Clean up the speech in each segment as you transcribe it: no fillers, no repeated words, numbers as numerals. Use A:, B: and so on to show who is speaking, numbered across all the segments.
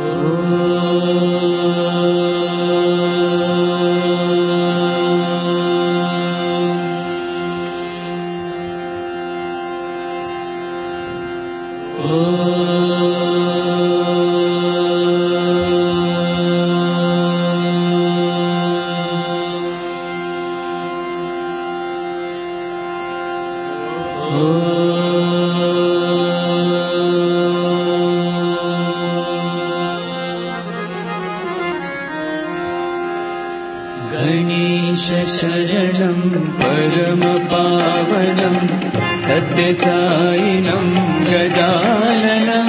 A: गणेश शरणं परमपावनं सत्यसायिनं गजाननं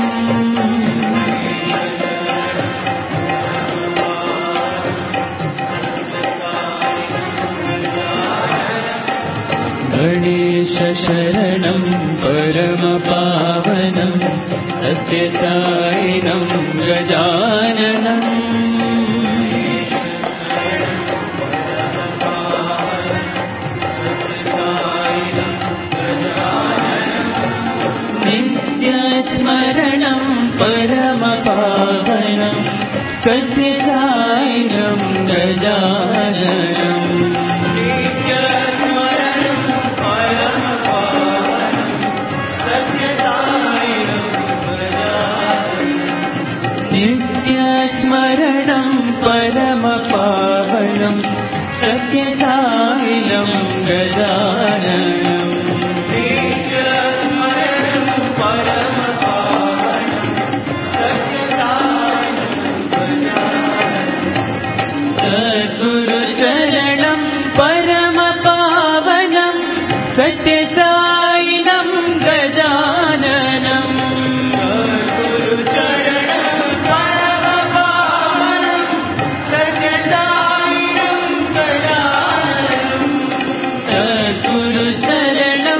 A: गणेश शरणं परमपावनं सत्यसायिनं गजाननं नित्यस्मरणं परमपावनं सत्यसायिनं गजाननं नित्यस्मरणं परमपावनं सत्यसायिनं गजाननं सद्गुरुचरणं परमपावनं सत्यसायिनं गजाननं सद्गुरुचरणं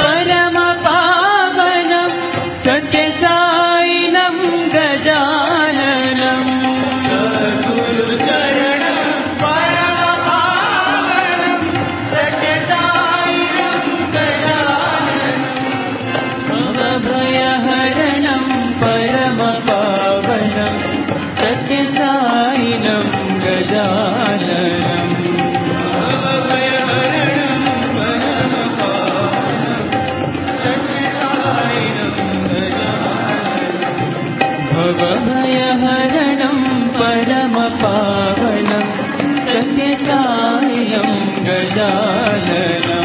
A: परमपावनं सत्यसायिनं गजाननं भवभयहरणं परमपावनं सत्यसायिनं गजाननं भवभयहरणं परमपावनं सत्यसायिनं गजाननं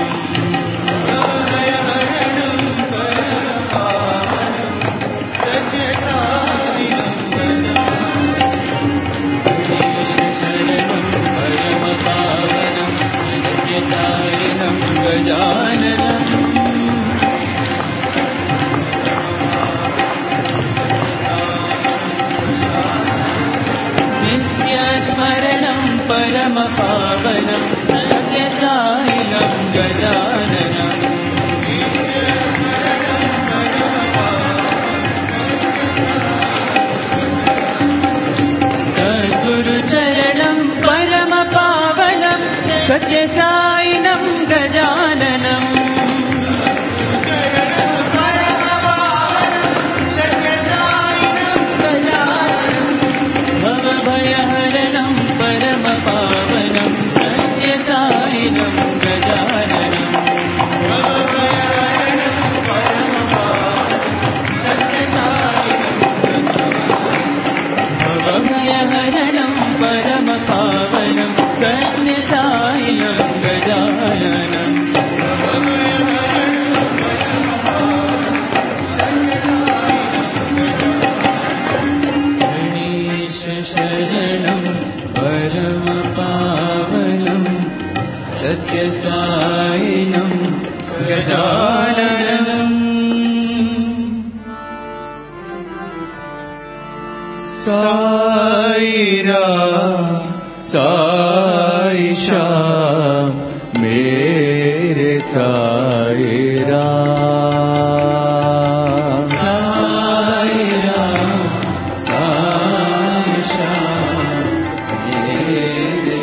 A: नित्यस्मरणं परमपावनं सत्यसायिनं गजाननं सद्गुरुचरणं परमपावनं सत्यसायिनं गजाननं भवभयहरणं परमपावनं सत्यसायिनं गजाननं भवभयहरणं परमपावनं सत्यसायिनं गजाननं गणेश शरणं परमपावनं सत्यसायिनं गजाननं साईरा साईशा मेरे साईरा साईरा साईशा मेरे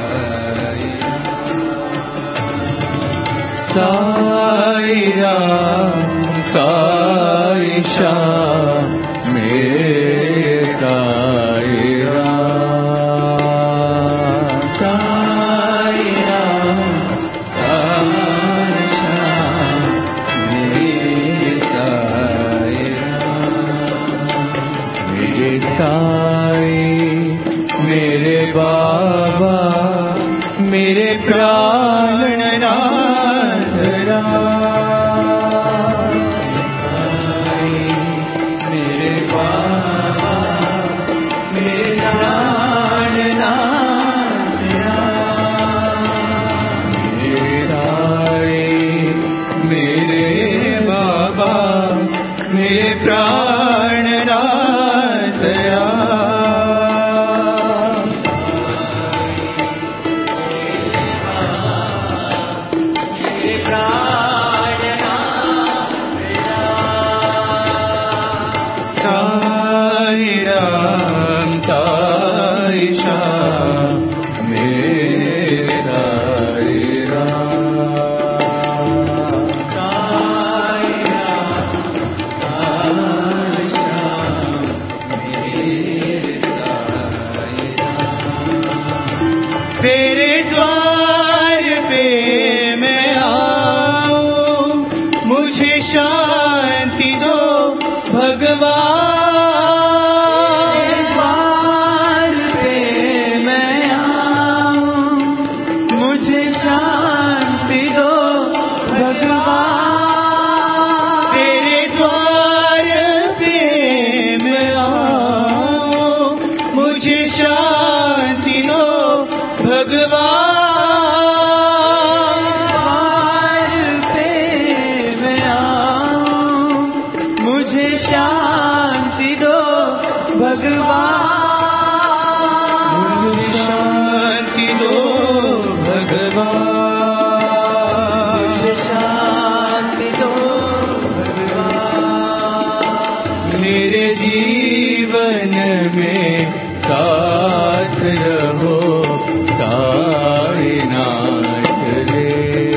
A: साईरा साईशा मेरे साईरा मेरे प्राणनाथ साई राम साई श्याम मेरे साई राम साई राम साई श्याम मेरे साई राम। तेरे द्वार पे मैं आऊं, मुझे शांति दो भगवान। मेरे जीवन में साथ रहो साईनाथ रे।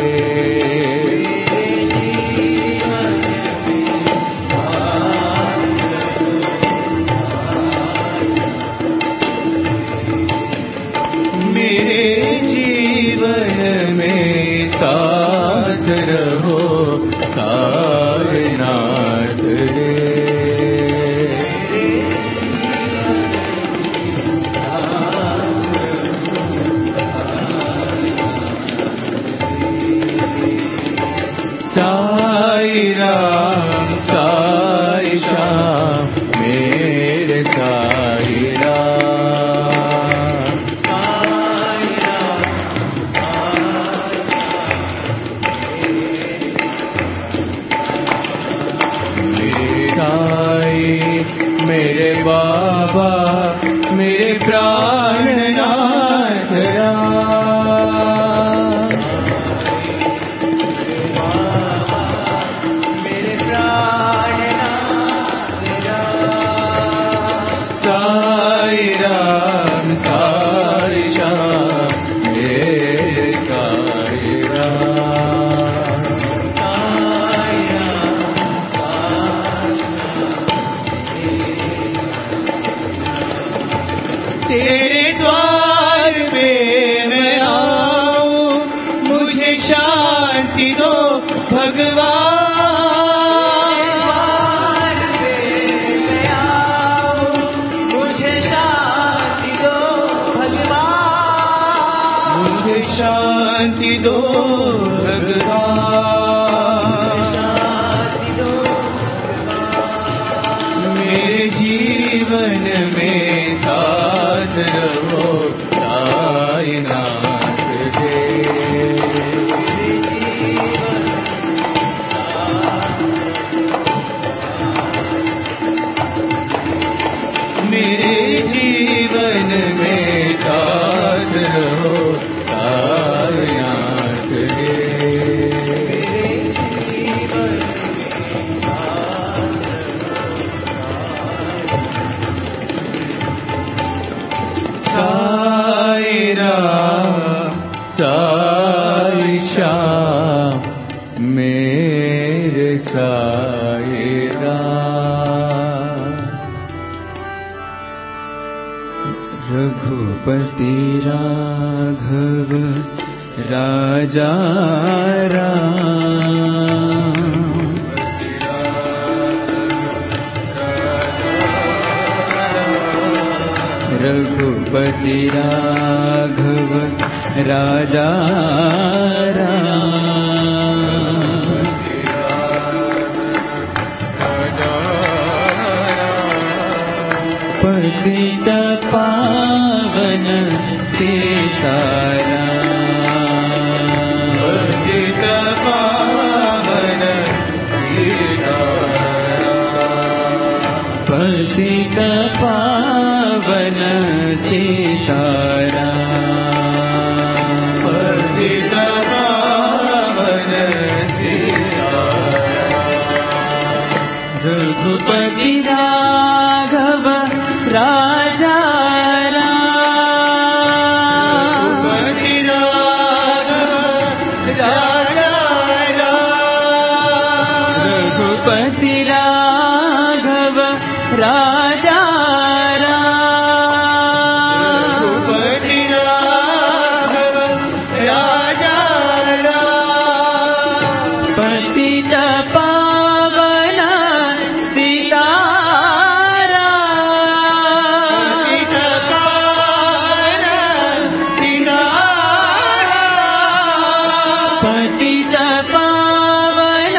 A: मेरे जीवन में साथ रहो साईनाथ रे। साई राम साई श्याम मेरे साई राम साई राम मेरे साई मेरे बाबा मेरे प्राणनाथ साई राम साई श्याम मेरे साई राम साई राम। तेरे द्वार पे मैं आऊं, मुझे शांति दो भगवान। शांति दो भगवान, शांति दो मेरे जीवन में साथ रहो साईनाथ रे। मेरे जीवन में साथ रहो साईनाथ रे। साई राम साई श्याम मेरे साई राम। रघुपति राघव राजा राम, रघुपति राघव राजा राम। पतित पावन सीताराम, पतित पावन सीताराम। पतित पावन सीताराम पतित पावन सीताराम रघुपति राघव राजा रघुपति राघव राजा रघुपति राघव राजा पतित पावन सीताराम पतित पावन सीताराम पतित पावन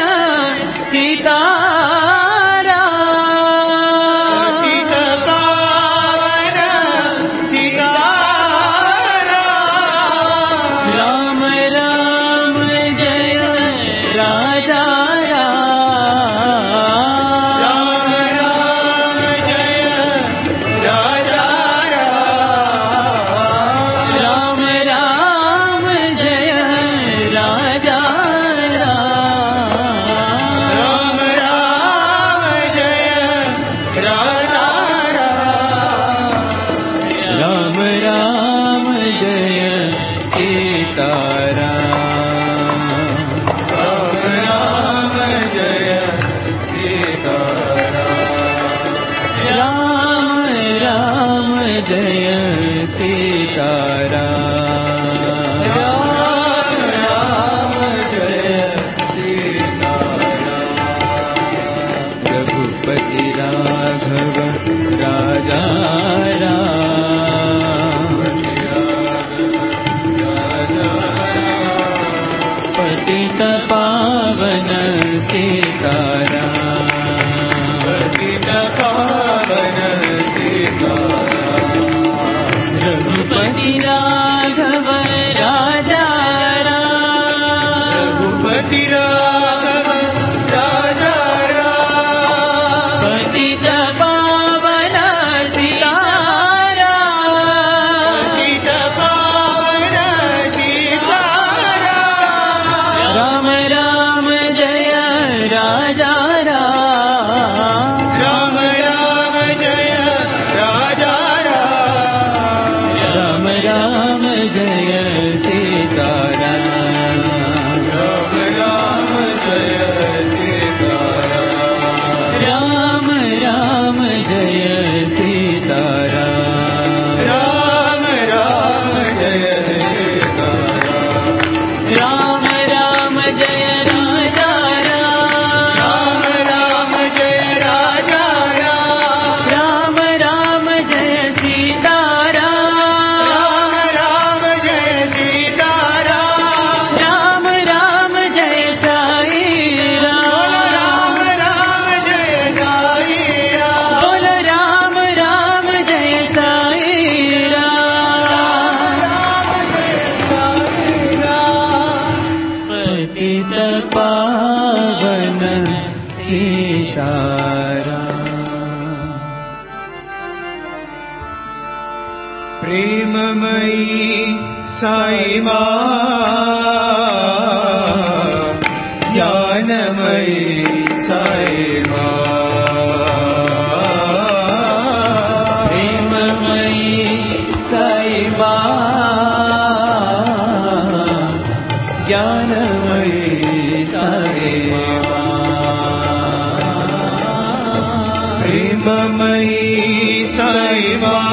B: प्रेममयी साई माँ ज्ञानमयी साई माँ
A: प्रेममयी साई माँ ज्ञानमयी साई माँ
B: प्रेममयी साई माँ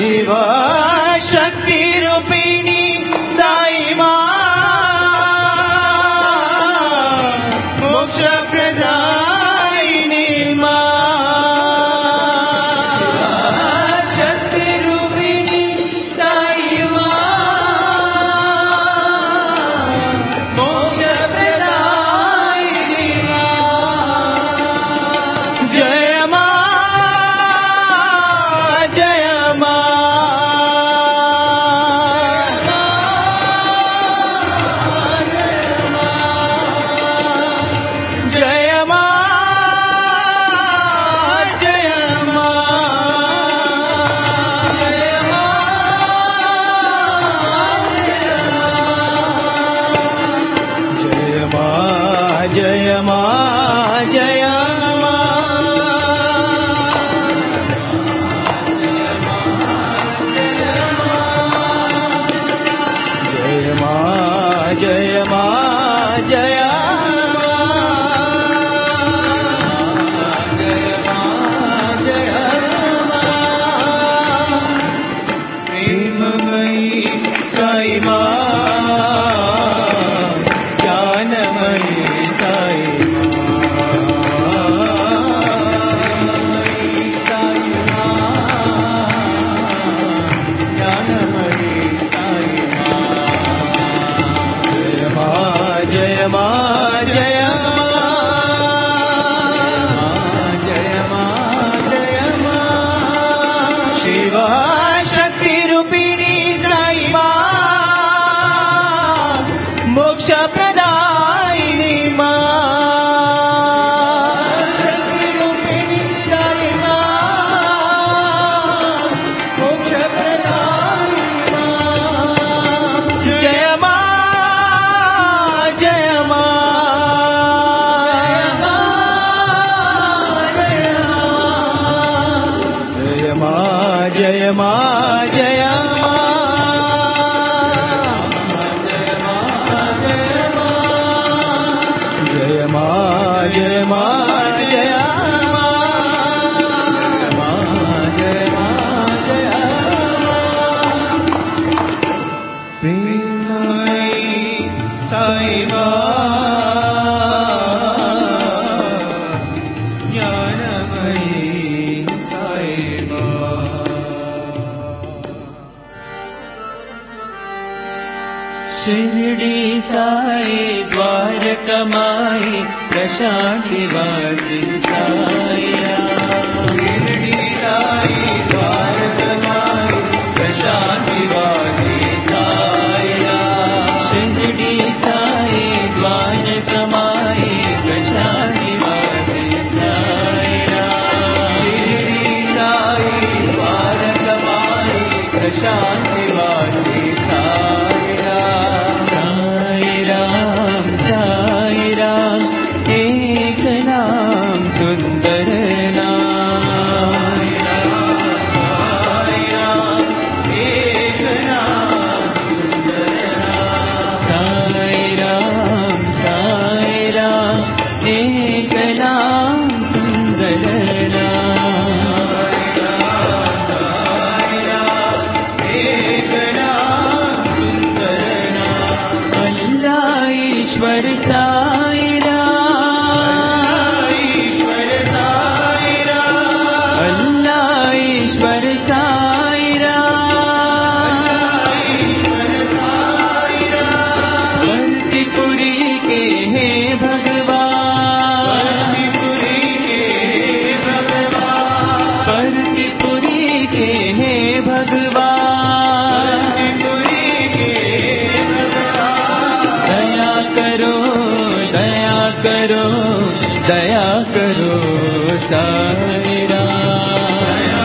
A: शिवा शक्ति रूपिणी साई माँ मोक्ष प्रदायिनी माँ शक्ति रूपिणी साई माँ मोक्ष प्रदायिनी माँ जय माँ जय माँ जय माँ जय माँ जय माँ जय माँ जय माँ जय प्रेममयी साई माँ ज्ञानमयी साई जय माँ जय माँ शिवा शक्ति रूपिणी साई माँ मोक्ष प्रदायिनी माँ शक्ति रूपिणी साई माँ मोक्ष प्रदायिनी माँ जय माँ जय माँ जय जय माँ जय माँ जय प्रेममयी साई माँ ज्ञानमयी साई माँ शिरडी साई द्वारकमाई प्रशांति वासी साईया शिरडी साई द्वारकमाई प्रशांति वासी साईया शिरडी साई द्वारकमाई प्रशांति वासी साईया शिरडी साई द्वारकमाई प्रशांति वासी साईया साई राम एक नाम सुंदर नाम साई राम एक नाम सुंदर नाम साई राम एक नाम सुंदर नाम एक नाम सुंदर नाम अल्लाह ईश्वर साई राम ईश्वर साई राम अल्लाह ईश्वर साई राम ईश्वर साई राम बंदीपुरी के हे भगवान बंदीपुरी के हे भगवान बंदीपुरी के हे भगवान बंदीपुरी के भगवान दया करो दया करो साई राम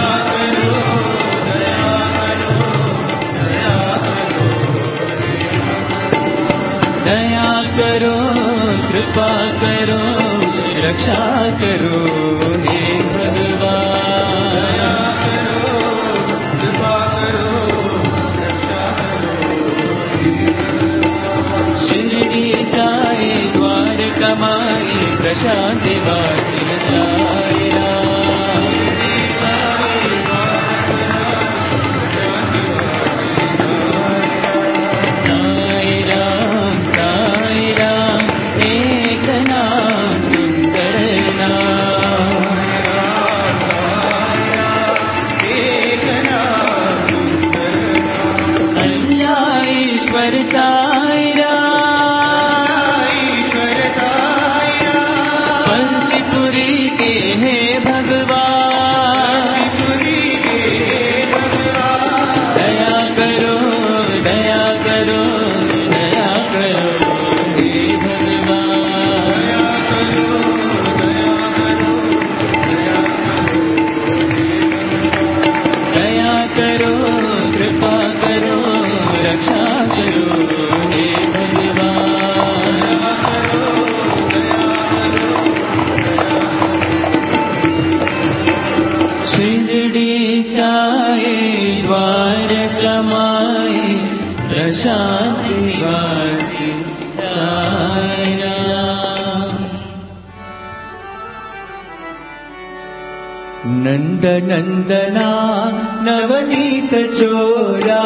A: दया करो कृपा करो रक्षा करो हे भगवान दया करो कृपा करो रक्षा करो शिरडी साई द्वारकमाई प्रशांति वासी साई राम द्वारकमाई प्रशांत निवासी साई राम। नंद नंदना नवनीत चोरा,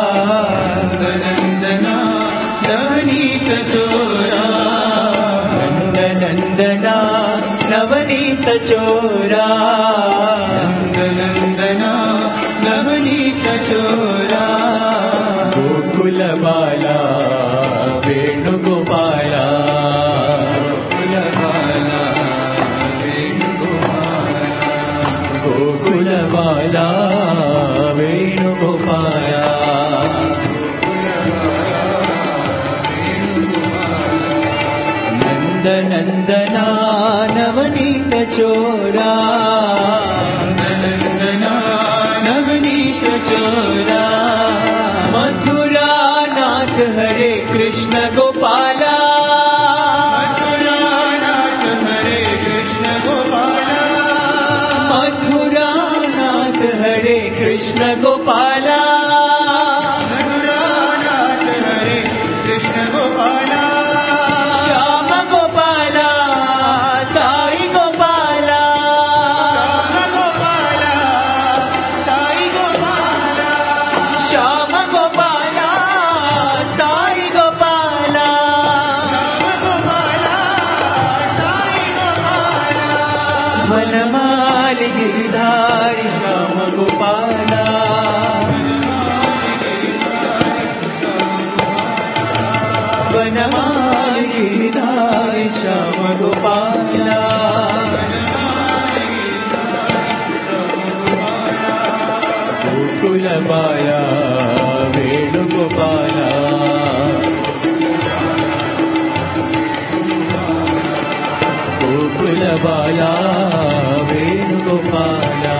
B: नंदना नवनीत चोरा,
A: नंद नंदना नवनीत चोरा,
B: नंदना नवनीत चोरा,
A: गोकुल बाला वेणुगोपाला,
B: गोकुल बाला वेणुगोपाला,
A: गोकुल बाला वेणुगोपाला, नंद नंदना नवनीत चोरा,
B: नंदना नवनीत चोरा,
A: मथुरा नाथ हरे कृष्ण गोपाला,
B: मथुरा नाथ हरे कृष्ण गोपाला,
A: मथुरा नाथ हरे कृष्ण गोपाला,
B: मथुरा नाथ हरे कृष्ण गोपाला,
A: श्याम गोपाला साई गोपाला,
B: श्याम गोपाला साई गोपाला,
A: श्याम गोपाला साई गोपाला,
B: श्याम गोपाला साई गोपाला,
A: वनमाली गिरिधारी श्याम गोपाला, वनमाली गिरिधारी श्याम गोपाला, गोकुल बाला वेणुगोपाला, गोकुल बाला वेणुगोपाला,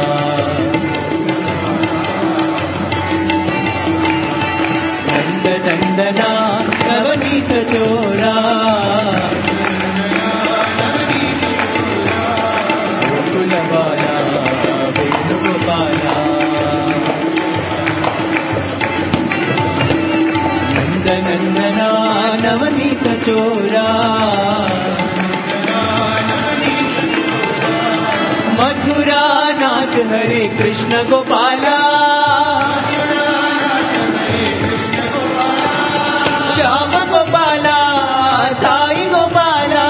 A: नंद नंदना नवनीत चोरा, गोकुल बाला वेणुगोपाला, नंद नंदना नवनीत चोरा, मथुरा नाथ हरे कृष्ण गोपाला, श्याम गोपाला साई गोपाला,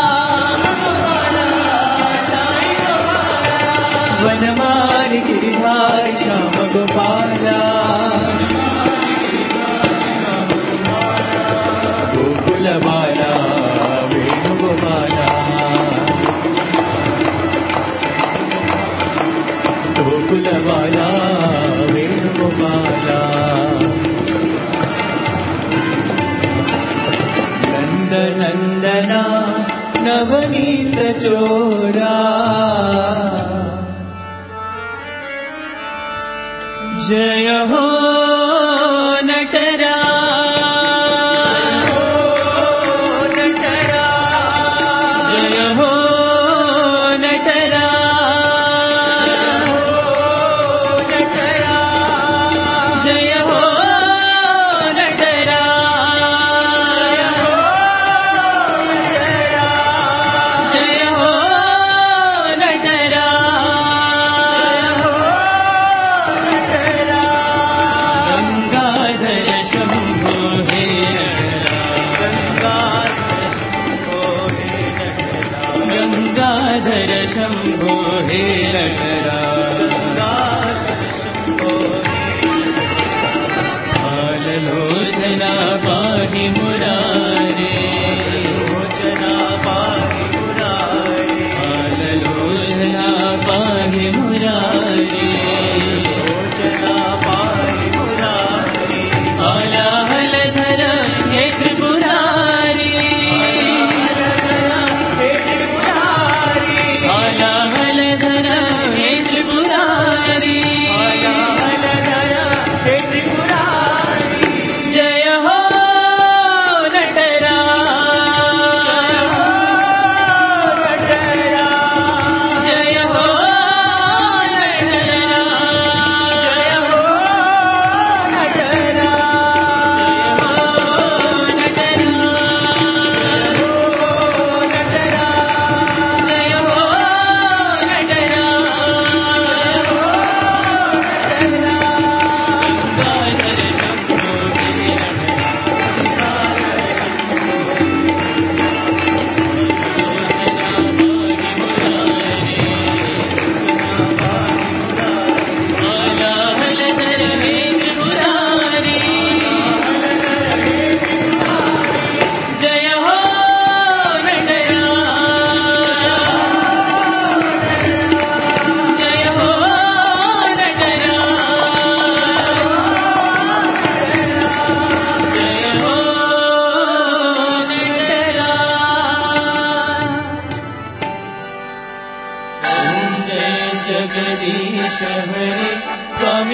A: वनमाली गिरिधारी श्याम गोपाला, गोकुल बाला वेणुगोपाला, गोकुल बाला वेणुगोपाला, नंद नंदना नवनीत चोरा, जय हो नटरा नटरा, जय हो नटरा नटरा, जय हो नटरा, जय हो नटरा,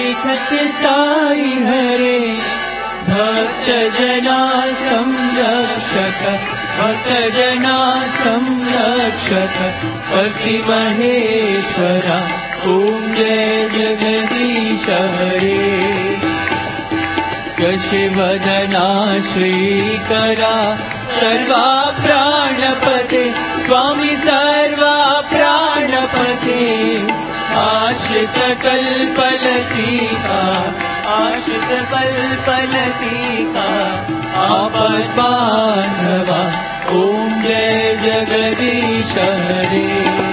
A: सत्य साई हरे भक्त जना संरक्षक भक्त जना संरक्षक पति महेश्वरा ओम जय जगदीश हरे शशिवदना श्रीकरा सर्वा प्राणपते स्वामी सर्वा प्राणपते आश्रित कल्पलतिका आश्रित कल्पलतिका आपद्बान्धवा ओम जय जगदीश हरे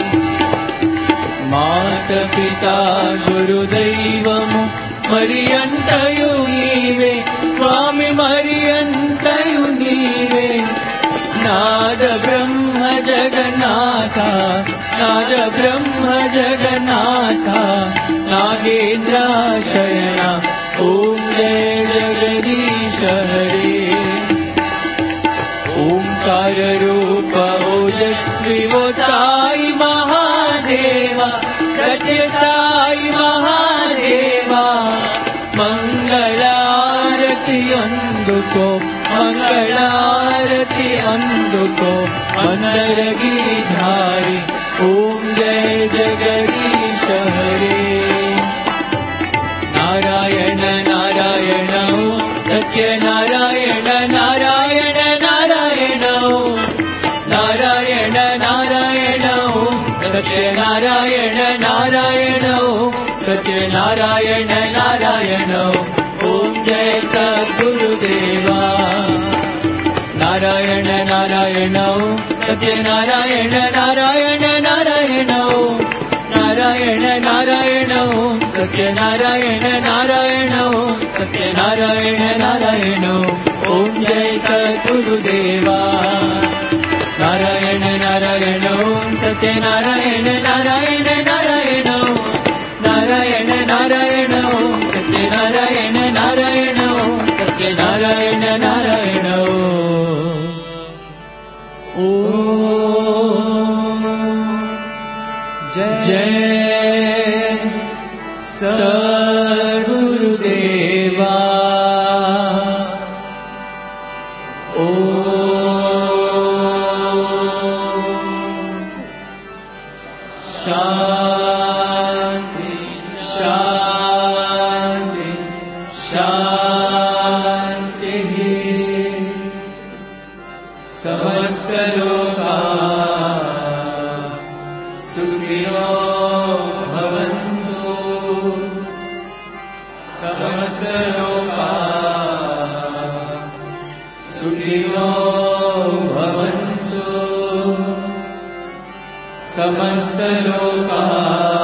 A: माता पिता गुरुदैवमु मरियंतयु नीवे स्वामी मरियंतयु नीवे नाद ब्रह्म जगन्नाथा नाद ब्रह्म जगन्नाथा नागेन्द्राशयना ओम जय जगदीश हरे ओंकार रूप ओजस्वी वो साई महादेवा सत्य साई महादेवा मंगलारती अंदुको मंगलारती अंदुको मंदर गिरिधारी ओम जय जगदीश हरे नारायण नारायण सत्य नारायण नारायण नारायण नारायण नारायण सत्य नारायण नारायण सत्य नारायण नारायण ओम जय सद्गुरुदेवा नारायण नारायण सत्य नारायण नारायण नारायण नारायण नारायण सत्य नारायण नारायण सत्य नारायण नारायण ओम जय सद्गुरुदेवा नारायण नारायण सत्य नारायण नारायण नारायण नारायण नारायण सत्य नारायण नारायण सत्य नारायण नारायण ओम जय सद्गुरुदेवा शांति शांति शांति समस्त लोका सुखिनो भवन्तु समस्त लोका सुखिनो भवन्तु समस्त लोका